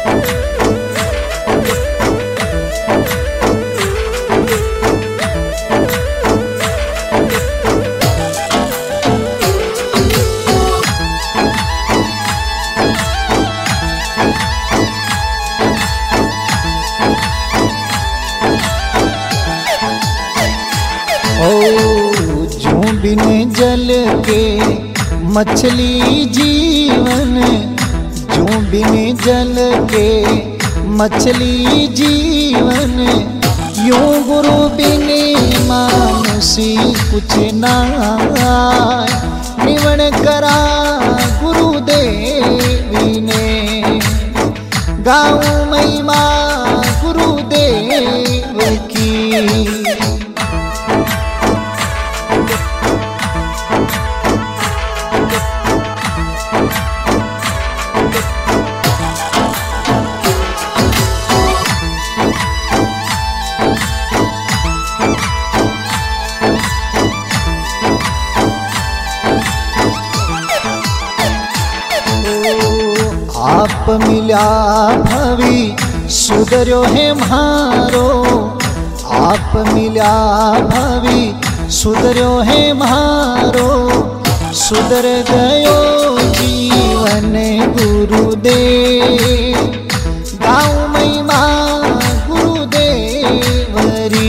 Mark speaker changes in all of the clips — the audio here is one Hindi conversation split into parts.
Speaker 1: बिन जल के मछली जीवन, जो बिन जल के मछली जीवन, यूं गुरु बिन मानुषी कुछ ना आए। निवण करा गुरुदेवी ने, गाऊं महिमा गुरुदेव की। आप मिला भवी सुधर्यो है म्हारो, आप मिला भवी सुधर्यो है म्हारो। सुधर गयो जीवन गुरुदेव, गाऊं महिमा गुरुदेवरी।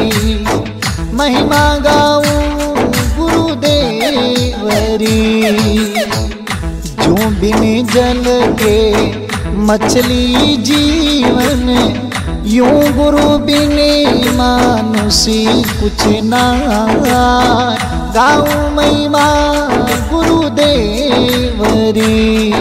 Speaker 1: महिमा गाऊं गुरुदेवरी। जो बिन जल के मछली जीवन, यूं गुरु बिन मानुषी कुछ ना आए। गाऊं महिमा गुरुदेवरी।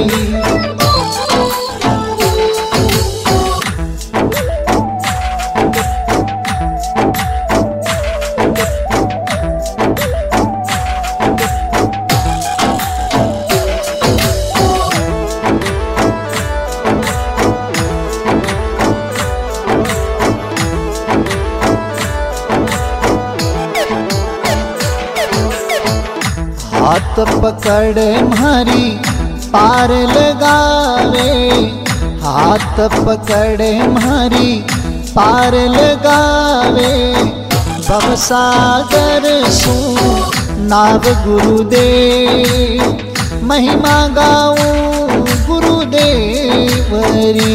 Speaker 1: हाथ पकड़ मारी पार लगावे, हाथ पकड़ मारी पार लगावे। भवसागर सु नाव गुरुदेव, महिमा गाऊं गुरुदेवरी।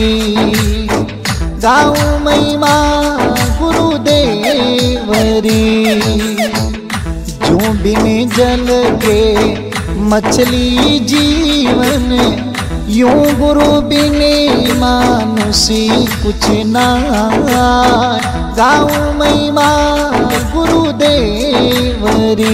Speaker 1: गाऊं महिमा गुरुदेवरी। जो बिन जल के मछली जीवन, यूं गुरु बिन मानुषी कुछ ना आए। गाऊं महिमा गुरुदेवरी।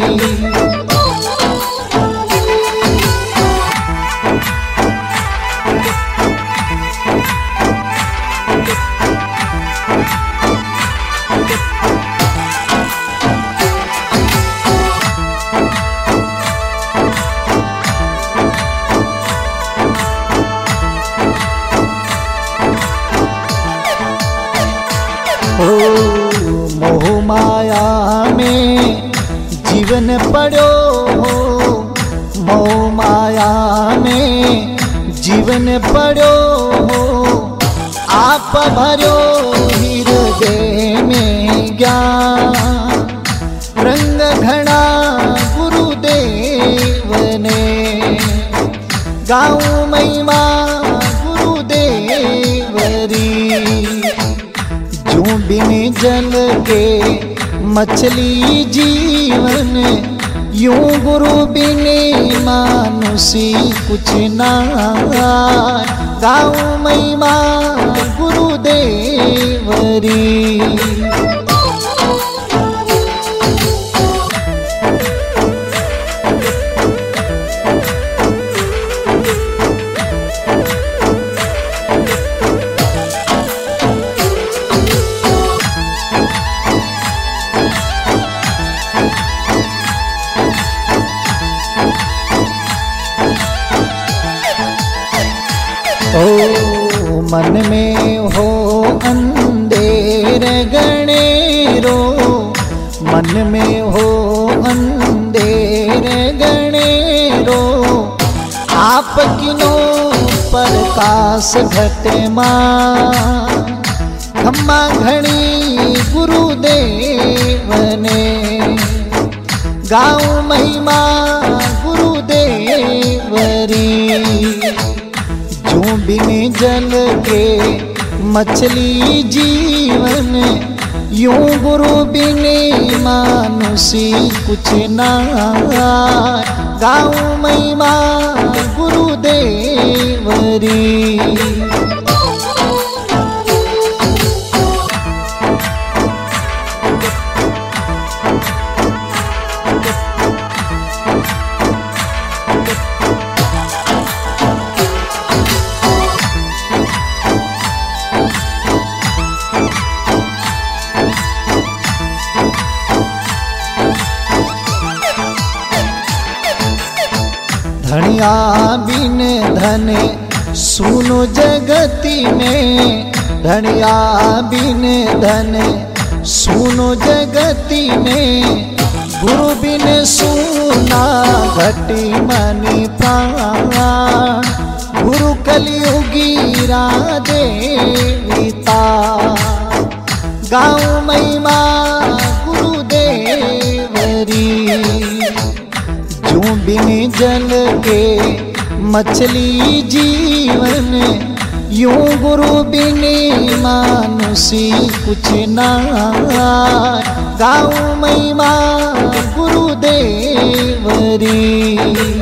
Speaker 1: मोह माया में जीवन पड़ो हो, मोह माया में जीवन पड़ो हो। आप भरो हृदय में ज्ञान, रंग घड़ा गुरुदेव ने। गाऊं महिमा गुरुदेवरी। जो बिन जल के मछली जीवन, यूं गुरु बिन मानुषी कुछ ना आए। गाऊं महिमा गुरुदेवरी। मन में हो अंधेर गणेरो, मन में हो अंधेर गणेरो। आप किनो प्रकाश दास घटे मां खम्मा घणी गुरुदेव ने गाऊं महिमा गुरुदेव री। जो बिन जल के मछली जीवन यूं गुरु बिन मानुषी कुछ ना। गाऊं महिमा गुरुदेव री। धनिया बिन धन सुनो जगती में। धनिया बिन धन सुनो जगती में। गुरु बिन सुना घटी मनि प्राण। गुरु कलियुगी देविता गाऊं महिमा गुरुदेव री। जो बिन जल के मछली जीवन यूं गुरु बिन मानुषी कुछ ना। गाऊं महिमा गुरुदेव री।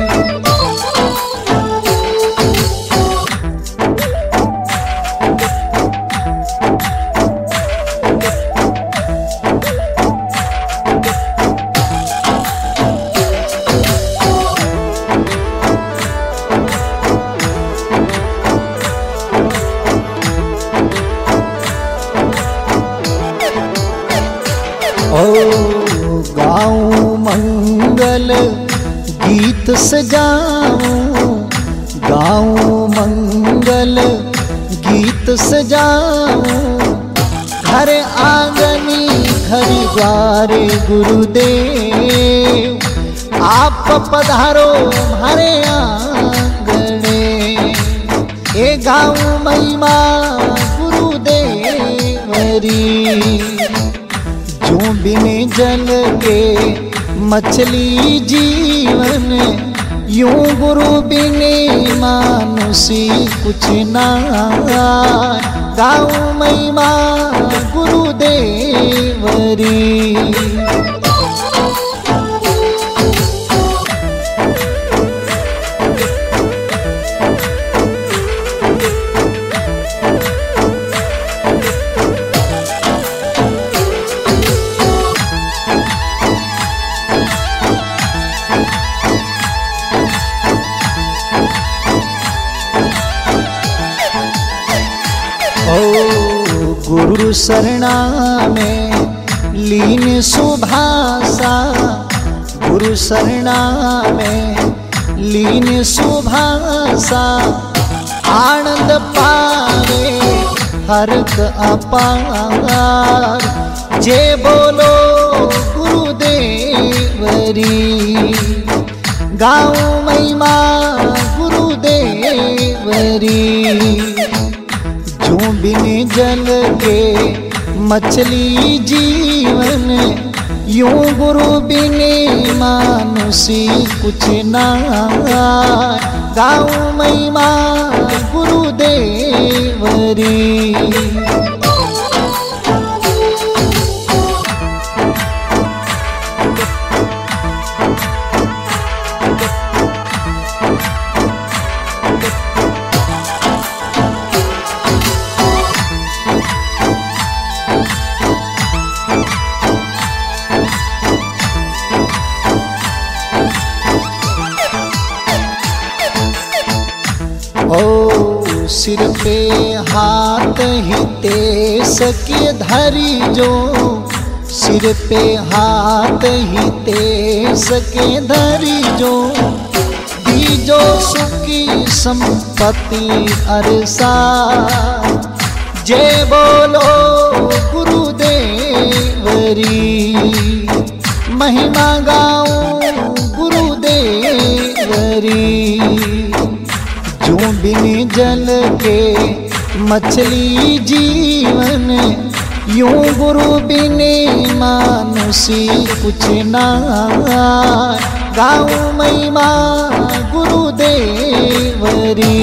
Speaker 1: गाऊं मंगल गीत सजाऊं। गाऊं मंगल गीत सजाऊं। घर आंगनी घर द्वारे गुरुदेव आप पधारो हमारे आंगने। ए गाऊं महिमा गुरुदेव री। जो बिन जल के मछली जीवन यूं गुरु बिन मानुषी कुछ ना। गाऊं महिमा गुरुदेव री। गुरु शरणा में लीन सुभाषा। गुरु शरणा में लीन सुभाषा। आनंद पावे हर्क अपार। जे बोलो गुरुदेव री। गाऊं महिमा गुरुदेव री। जो बिन जल के मछली जीवन यूं गुरु बिन मानुषी कुछ ना। गाऊं महिमा गुरुदेव री। सिर पे हाथ ही तेस के धरी जो। सिर पे हाथ ही तेस के धरी जो। दीजो सुखी संपत्ति अरसा। जे बोलो गुरुदेव री। महिमा गाऊं गुरुदेव री। जो बिन जल के मछली जीवन, यूं गुरु बिने मानुषी कुछ ना। गाऊं महिमा गुरुदेवरी।